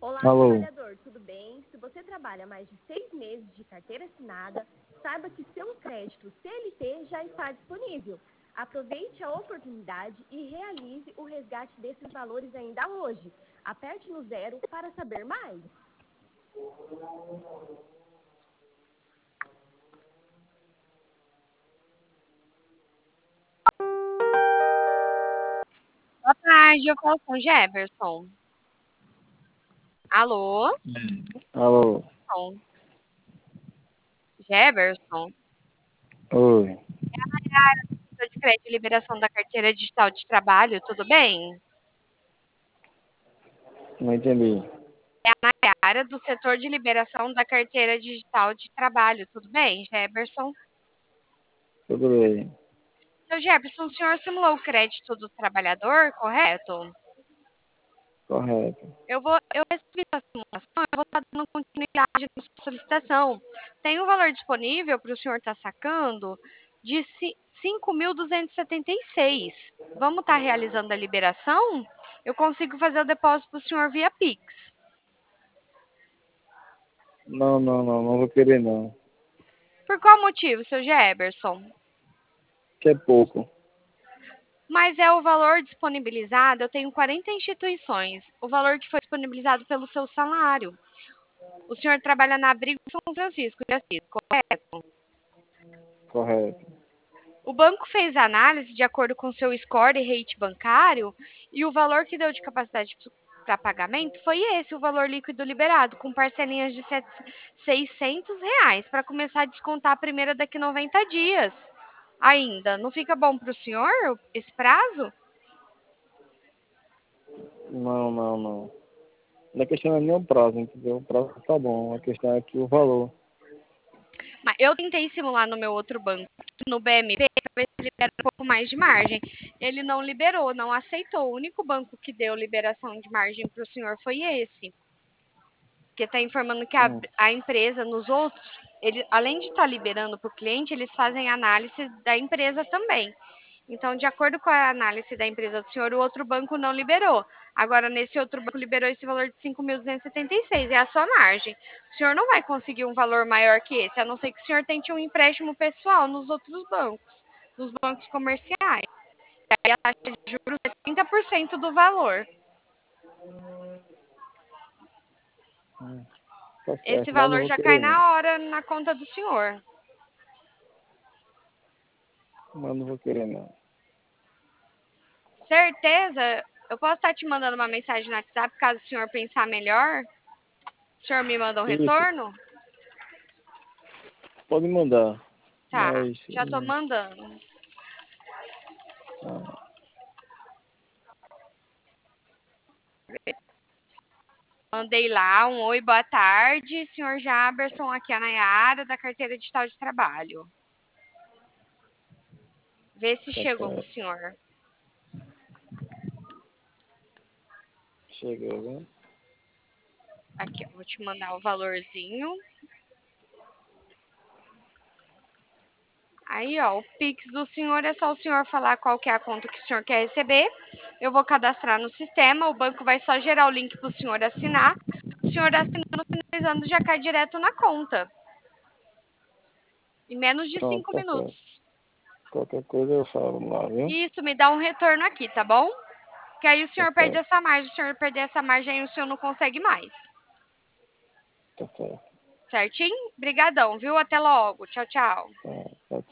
Olá, Alô, trabalhador, tudo bem? Se você trabalha mais de 6 meses de carteira assinada, saiba que seu crédito CLT já está disponível. Aproveite a oportunidade e realize o resgate desses valores ainda hoje. Aperte no 0 para saber mais. Boa tarde, eu falo com o Jefferson. Alô? alô, Bom, Jefferson, oi, sou de crédito e liberação da carteira digital de trabalho, tudo bem? não entendi. Área do setor de liberação da carteira digital de trabalho, tudo bem, Jefferson? Tudo bem, Seu Jefferson, o senhor simulou o crédito do trabalhador, correto? correto. Eu recebi a simulação, eu vou estar dando continuidade na sua solicitação. Tem um valor disponível para o senhor estar sacando de 5.276. Vamos estar realizando a liberação? Eu consigo fazer o depósito para o senhor via Pix. Não vou querer não. Por qual motivo, seu Jefferson? Que é pouco. Mas é o valor disponibilizado, eu tenho 40 instituições, o valor que foi disponibilizado pelo seu salário. O senhor trabalha na Abrigo São Francisco de Assis, correto? Correto, O banco fez a análise de acordo com seu score e rate bancário e o valor que deu de capacidade para pagamento foi esse, o valor líquido liberado, com parcelinhas de R$ 600 para começar a descontar a primeira daqui 90 dias. Ainda, não fica bom para o senhor esse prazo? não. A questão não é nem o prazo, entendeu? O prazo tá bom, a questão é que o valor. Mas eu tentei simular no meu outro banco, no BMP, para ver se libera um pouco mais de margem. Ele não liberou, não aceitou. O único banco que deu liberação de margem para o senhor foi esse. Porque está informando que Hum, a empresa, nos outros, ele, além de estar liberando para o cliente, eles fazem análise da empresa também. Então, de acordo com a análise da empresa do senhor, o outro banco não liberou. Agora, nesse outro banco, liberou esse valor de 5.276, é a sua margem. O senhor não vai conseguir um valor maior que esse, a não ser que o senhor tente um empréstimo pessoal nos outros bancos, nos bancos comerciais. Aí a taxa de juros é 30% do valor. tá Esse certo, mas não valor vou já cai querer não. na hora na conta do senhor. Mas não vou querer não. Certeza? Eu posso estar te mandando uma mensagem no WhatsApp caso o senhor pensar melhor? O senhor me manda um Isso, retorno? pode mandar, Tá, mas já tô mandando. ah, Mandei lá um oi, boa tarde, senhor Jaberson, aqui é a Nayara, da carteira digital de trabalho. Vê se tá chegou pro certo. senhor. Chegou, né? Aqui, eu vou te mandar o valorzinho. Aí, ó, o Pix do senhor é só o senhor falar qual que é a conta que o senhor quer receber. Eu vou cadastrar no sistema, o banco vai só gerar o link para o senhor assinar. O senhor assinando, finalizando, já cai direto na conta. Em menos de Pronto, 5 tá certo. minutos. Qualquer coisa eu falo lá, viu? Isso, me dá um retorno aqui, tá bom? Que aí o Tá senhor perde certo, essa margem. O senhor perder essa margem, aí o senhor não consegue mais. tá certo. Certinho? Brigadão, viu? Até logo. Tchau, tchau. Tá.